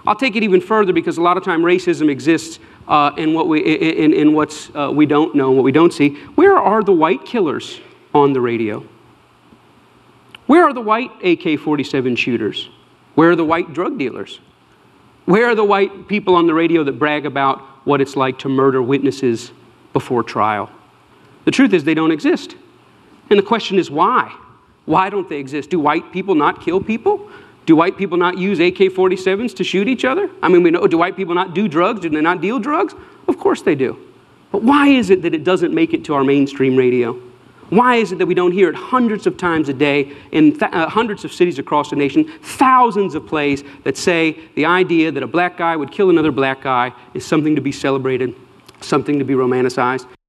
I'll take it even further, because a lot of time racism exists in what we don't know and what we don't see. Where are the white killers on the radio? Where are the white AK-47 shooters? Where are the white drug dealers? Where are the white people on the radio that brag about what it's like to murder witnesses before trial? The truth is, they don't exist. And the question is, why? Why don't they exist? Do white people not kill people? Do white people not use AK-47s to shoot each other? I mean, we know, do white people not do drugs? Do they not deal drugs? Of course they do. But why is it that it doesn't make it to our mainstream radio? Why is it that we don't hear it hundreds of times a day in hundreds of cities across the nation, thousands of plays that say the idea that a black guy would kill another black guy is something to be celebrated, something to be romanticized?